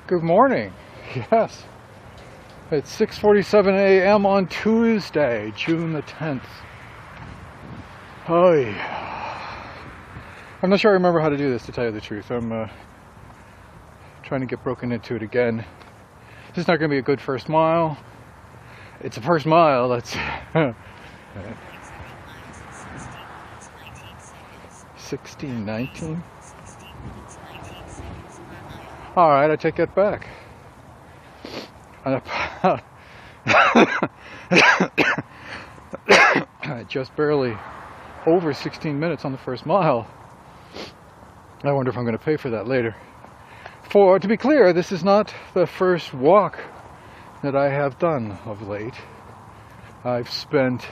Good morning. Yes, it's 6:47 a.m. on Tuesday, June the 10th. Oh, I'm not sure I remember how to do this, to tell you the truth. I'm trying to get broken into it again. This is not going to be a good first mile. It's a first mile. That's 16:19. All right, I take that back. Just barely over 16 minutes on the first mile. I wonder if I'm going to pay for that later. To be clear, this is not the first walk that I have done of late. I've spent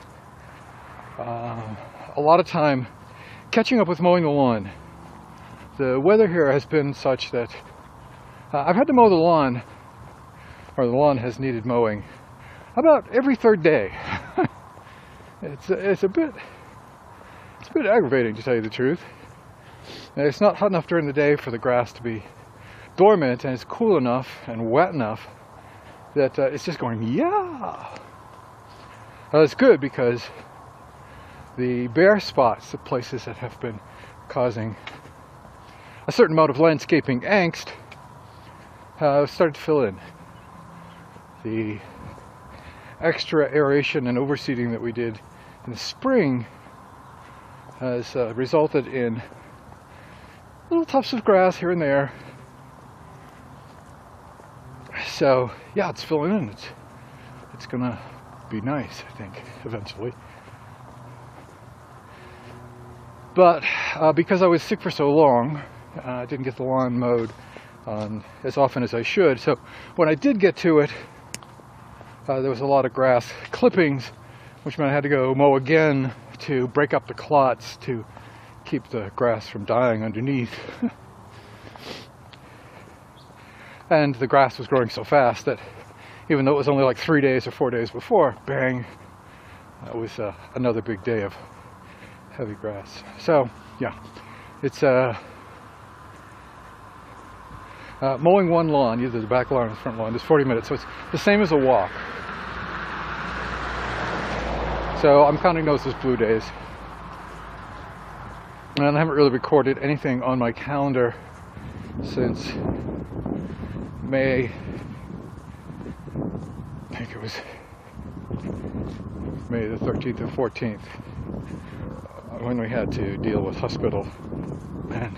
a lot of time catching up with mowing the lawn. The weather here has been such that I've had to mow the lawn, or the lawn has needed mowing, about every third day. It's a bit aggravating, to tell you the truth. It's not hot enough during the day for the grass to be dormant, and it's cool enough and wet enough that it's just going, yeah. It's good because the bare spots, the places that have been causing a certain amount of landscaping angst, started to fill in. The extra aeration and overseeding that we did in the spring has resulted in little tufts of grass here and there. So yeah, it's filling in. It's gonna be nice, I think, eventually. But because I was sick for so long, I didn't get the lawn mowed as often as I should. So when I did get to it, there was a lot of grass clippings, which meant I had to go mow again to break up the clots to keep the grass from dying underneath. And the grass was growing so fast that even though it was only like 3 days or 4 days before, bang, that was another big day of heavy grass. So yeah, it's mowing one lawn, either the back lawn or the front lawn, is 40 minutes, so it's the same as a walk. So I'm counting those as blue days. And I haven't really recorded anything on my calendar since May, I think it was May the 13th or 14th, when we had to deal with hospital. Man.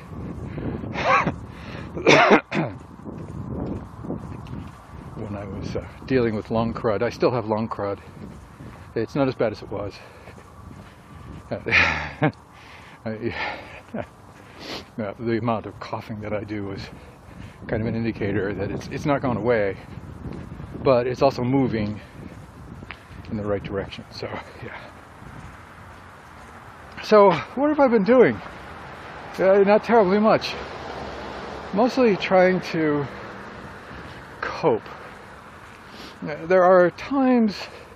When I was dealing with lung crud. I still have lung crud. It's not as bad as it was. The amount of coughing that I do is kind of an indicator that it's not gone away, but it's also moving in the right direction. So yeah. So what have I been doing? Not terribly much. Mostly trying to cope. There are times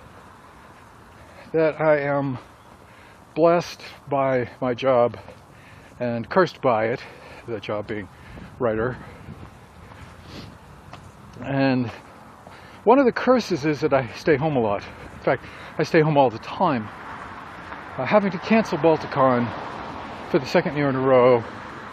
that I am blessed by my job and cursed by it, the job being writer. And one of the curses is that I stay home a lot. In fact, I stay home all the time. Having to cancel Balticon for the second year in a row,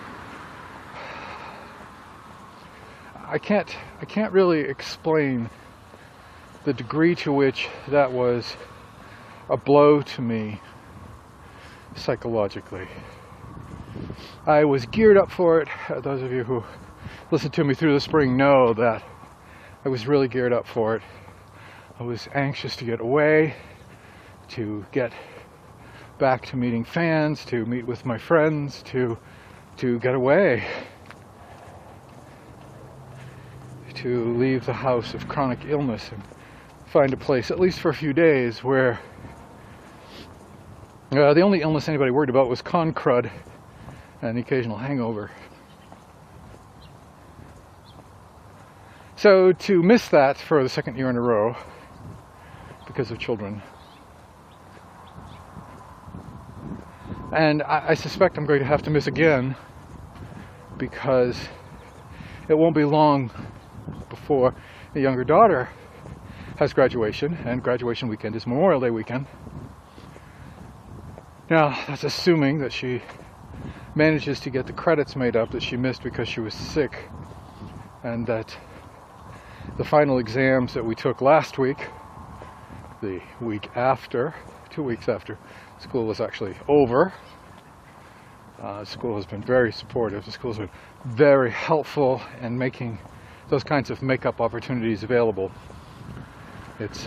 I can't really explain the degree to which that was a blow to me psychologically. I was geared up for it. Those of you who listened to me through the spring know that I was really geared up for it. I was anxious to get away, to get back to meeting fans, to meet with my friends, to get away, to leave the house of chronic illness and find a place, at least for a few days, where the only illness anybody worried about was con crud and the occasional hangover. So to miss that for the second year in a row because of children, and I suspect I'm going to have to miss again because it won't be long before the younger daughter has graduation, and graduation weekend is Memorial Day weekend. Now, that's assuming that she manages to get the credits made up that she missed because she was sick, and that the final exams that we took last week, the week after, 2 weeks after school was actually over, school has been very supportive. The school's been very helpful in making those kinds of make-up opportunities available. It's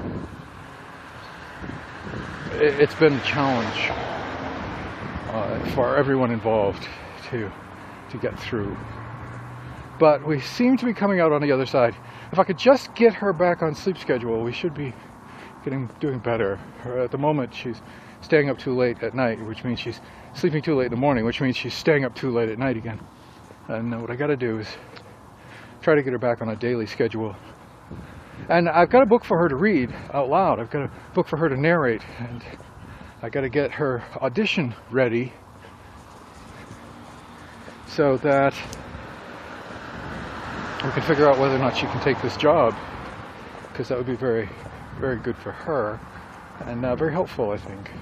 been a challenge for everyone involved to get through, but we seem to be coming out on the other side. If I could just get her back on sleep schedule, we should be doing better. At the moment, she's staying up too late at night, which means she's sleeping too late in the morning, which means she's staying up too late at night again. And what I got to do is try to get her back on a daily schedule. And I've got a book for her to read out loud. I've got a book for her to narrate, and I got to get her audition ready so that we can figure out whether or not she can take this job, because that would be very, very good for her, and very helpful, I think.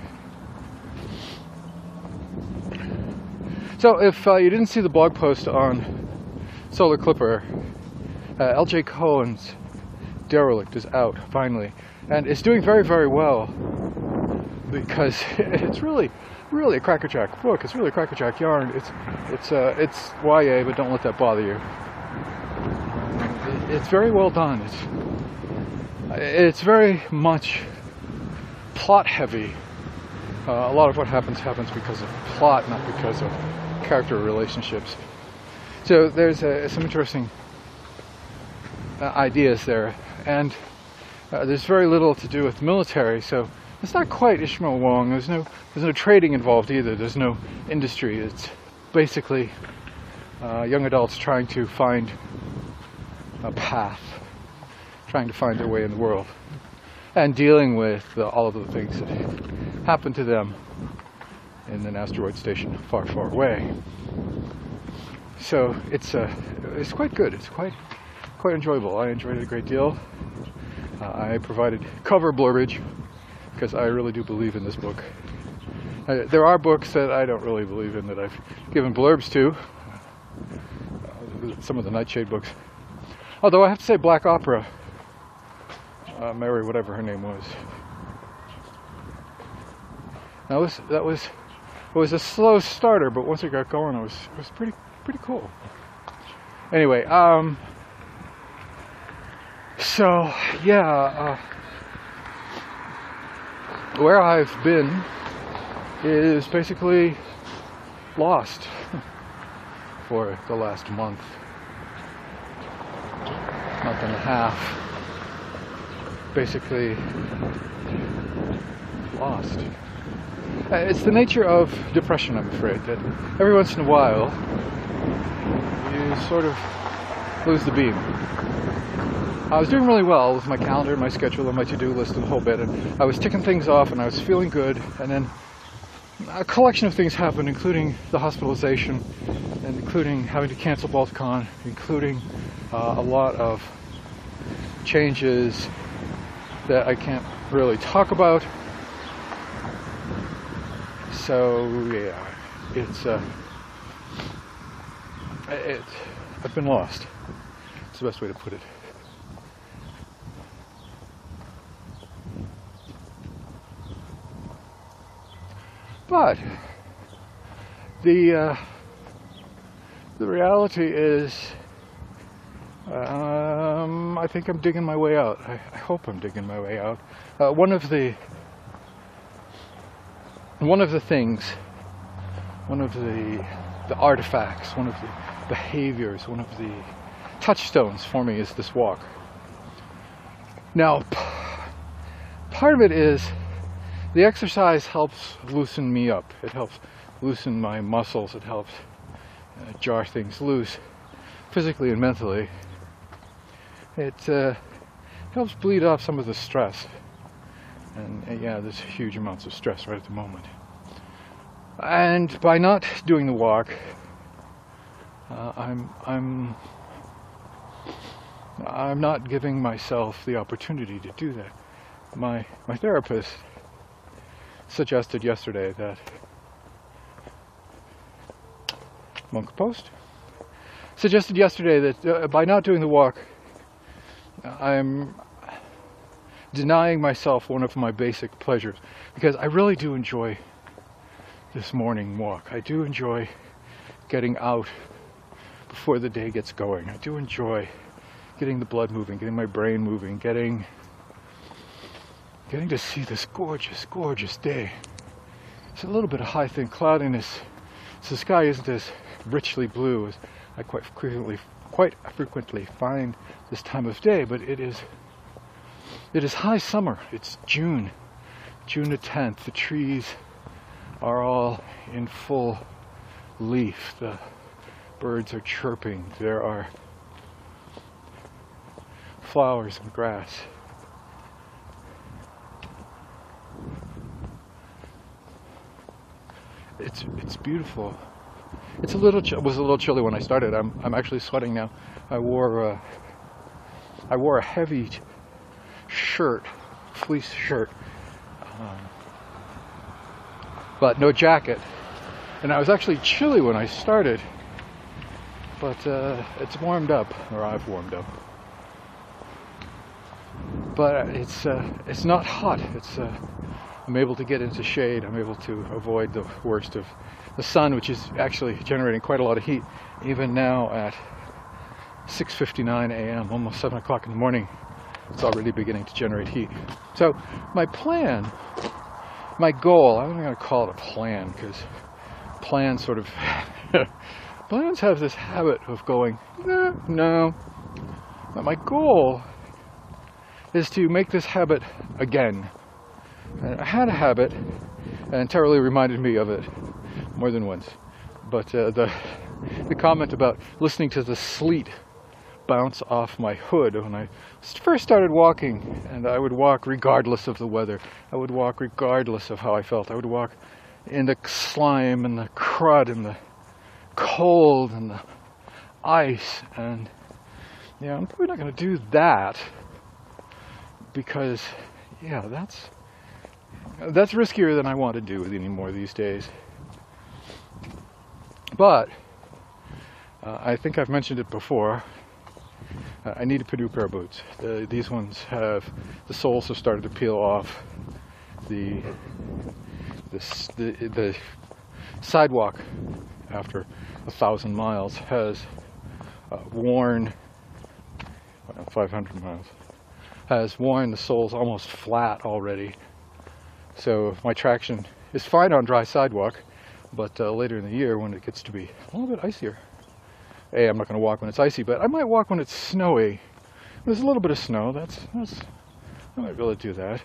So if you didn't see the blog post on Solar Clipper, LJ Cohen's Derelict is out finally, and it's doing very, very well, because it's really a crackerjack book. It's really a crackerjack yarn. It's YA, but don't let that bother you. It's very well done. It's very much plot heavy. A lot of what happens because of plot, not because of character relationships. So there's some interesting ideas there, and there's very little to do with military, so it's not quite Ishmael Wong. There's no trading involved either. There's no industry. It's basically young adults trying to find a path, trying to find their way in the world, and dealing with all of the things that happen to them in an asteroid station far, far away. So it's quite good. It's quite enjoyable. I enjoyed it a great deal. I provided cover blurbage because I really do believe in this book. There are books that I don't really believe in that I've given blurbs to. Some of the Nightshade books. Although I have to say, Black Opera, Mary, whatever her name was. Now it was a slow starter, but once it got going, it was pretty cool. Anyway, so yeah, where I've been is basically lost for the last month and a half. Basically lost. It's the nature of depression, I'm afraid, that every once in a while you sort of lose the beam. I was doing really well with my calendar, my schedule, and my to-do list and the whole bit, and I was ticking things off and I was feeling good, and then a collection of things happened, including the hospitalization, and including having to cancel Balticon, including a lot of changes that I can't really talk about. So yeah, I've been lost. It's the best way to put it. But the reality is, I think I'm digging my way out. I hope I'm digging my way out. One of the things, one of the artifacts, one of the behaviors, one of the touchstones for me is this walk. Now, part of it is the exercise helps loosen me up. It helps loosen my muscles. It helps jar things loose, physically and mentally. It helps bleed off some of the stress. And yeah, there's huge amounts of stress right at the moment. And by not doing the walk, I'm I'm not giving myself the opportunity to do that. My therapist suggested yesterday that Monk Post suggested yesterday that by not doing the walk, I'm denying myself one of my basic pleasures, because I really do enjoy this morning walk. I do enjoy getting out before the day gets going. I do enjoy getting the blood moving, getting my brain moving, getting to see this gorgeous, gorgeous day. It's a little bit of high thin cloudiness, so the sky isn't as richly blue as I quite frequently find this time of day, but it is high summer. It's June the 10th. The trees are all in full leaf. The birds are chirping. There are flowers and grass. It's beautiful. It was a little chilly when I started. I'm actually sweating now. I wore a heavy shirt, fleece shirt, but no jacket. And I was actually chilly when I started, but it's warmed up, or I've warmed up. But it's not hot. I'm able to get into shade. I'm able to avoid the worst of the sun, which is actually generating quite a lot of heat. Even now at 6:59 a.m., almost 7 o'clock in the morning, it's already beginning to generate heat. So my goal, I'm not going to call it a plan, because plans sort of plans have this habit of going, no. But my goal is to make this habit again. And I had a habit, and Terry reminded me of it more than once. But the comment about listening to the sleet bounce off my hood when I first started walking, and I would walk regardless of the weather. I would walk regardless of how I felt. I would walk in the slime and the crud and the cold and the ice, and I'm probably not going to do that, because that's riskier than I want to do anymore these days. But I think I've mentioned it before. I need a new pair of boots. These ones the soles have started to peel off. The sidewalk after 1,000 miles has worn 500 miles has worn the soles almost flat already. So my traction is fine on dry sidewalk, but later in the year when it gets to be a little bit icier, I'm not going to walk when it's icy, but I might walk when it's snowy. There's a little bit of snow. I might be able to do that.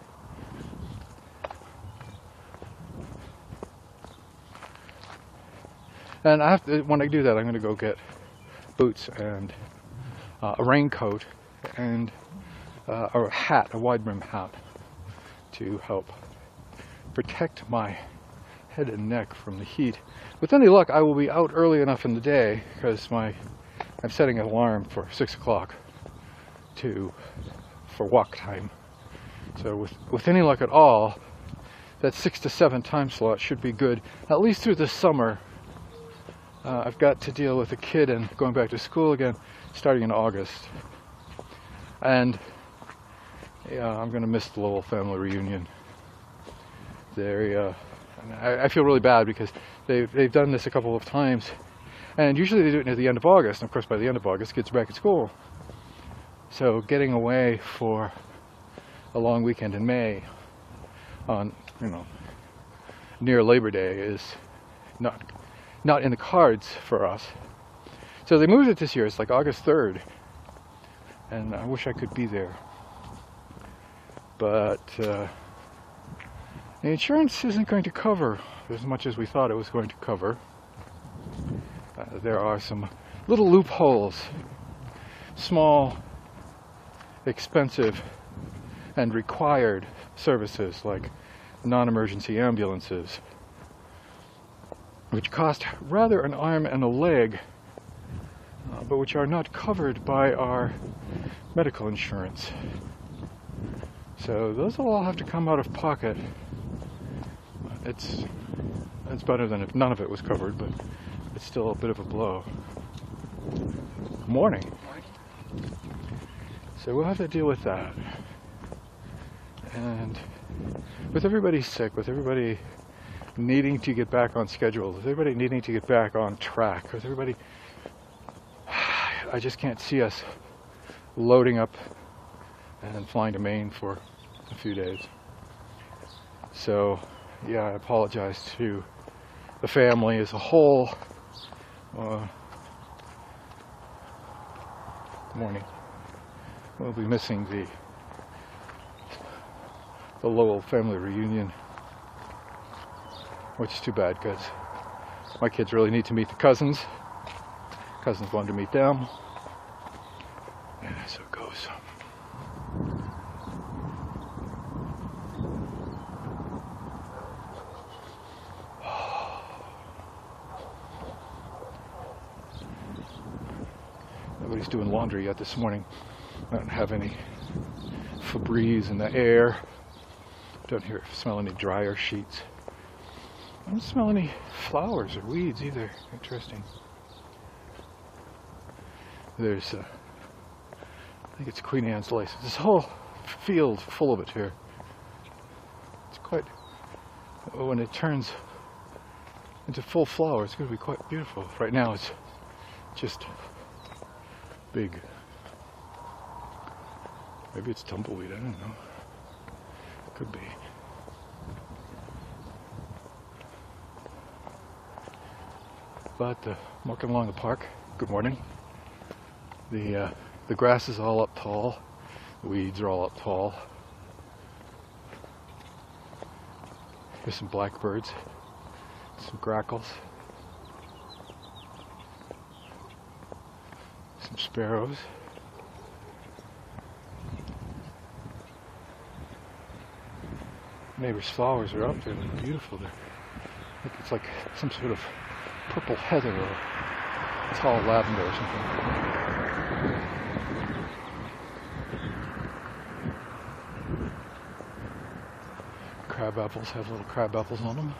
And when I do that, I'm going to go get boots and a raincoat and a hat, a wide brim hat, to help protect my head and neck from the heat. With any luck, I will be out early enough in the day, because I'm setting an alarm for 6 o'clock for walk time. So with any luck at all, that 6 to 7 time slot should be good, at least through the summer. I've got to deal with a kid and going back to school again starting in August. And I'm going to miss the little family reunion. I feel really bad, because they've done this a couple of times, and usually they do it near the end of August. And of course, by the end of August, kids are back at school. So getting away for a long weekend in May, on near Labor Day, is not in the cards for us. So they moved it this year. It's like August 3rd, and I wish I could be there, but the insurance isn't going to cover as much as we thought it was going to cover. There are some little loopholes, small, expensive, and required services like non-emergency ambulances, which cost rather an arm and a leg but which are not covered by our medical insurance. So those will all have to come out of pocket. It's better than if none of it was covered, but it's still a bit of a blow. Morning. So we'll have to deal with that. And with everybody sick, with everybody needing to get back on schedule, with everybody needing to get back on track, with everybody, I just can't see us loading up and then flying to Maine for a few days. So yeah, I apologize to the family as a whole. Morning. We'll be missing the Lowell family reunion, which is too bad because my kids really need to meet the cousins. Cousins wanted to meet them. And so it goes. Nobody's doing laundry yet this morning. I don't have any Febreze in the air. Don't smell any dryer sheets. I don't smell any flowers or weeds either. Interesting. There's, I think it's Queen Anne's lace. This whole field full of it here. It's quite, when it turns into full flower, it's going to be quite beautiful. Right now it's just big. Maybe it's tumbleweed, I don't know. Could be. But I'm walking along the park. Good morning. The grass is all up tall. The weeds are all up tall. Here's some blackbirds, some grackles, some sparrows. Neighbor's flowers are up there. They're beautiful. It's like some sort of purple heather or tall lavender or something. Crab apples have little crab apples on them.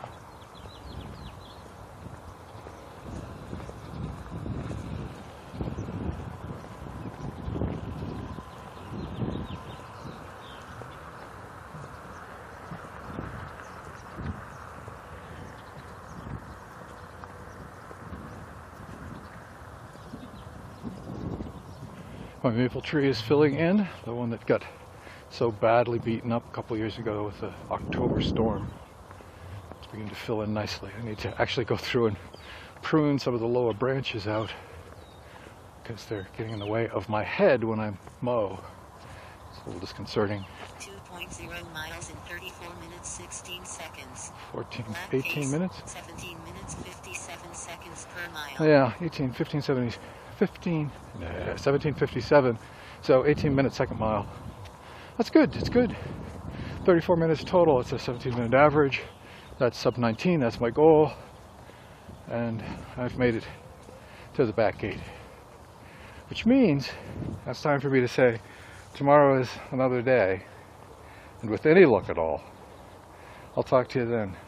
My maple tree is filling in, the one that got so badly beaten up a couple years ago with the October storm. It's beginning to fill in nicely. I need to actually go through and prune some of the lower branches out because they're getting in the way of my head when I mow. It's a little disconcerting. 2.0 miles in 34 minutes 16 seconds. 18 minutes? 17 minutes 57 seconds per mile. Yeah, 1757. So 18 minutes second mile. That's good. It's good. 34 minutes total. It's a 17-minute average. That's sub 19. That's my goal. And I've made it to the back gate. Which means it's time for me to say tomorrow is another day. And with any luck at all, I'll talk to you then.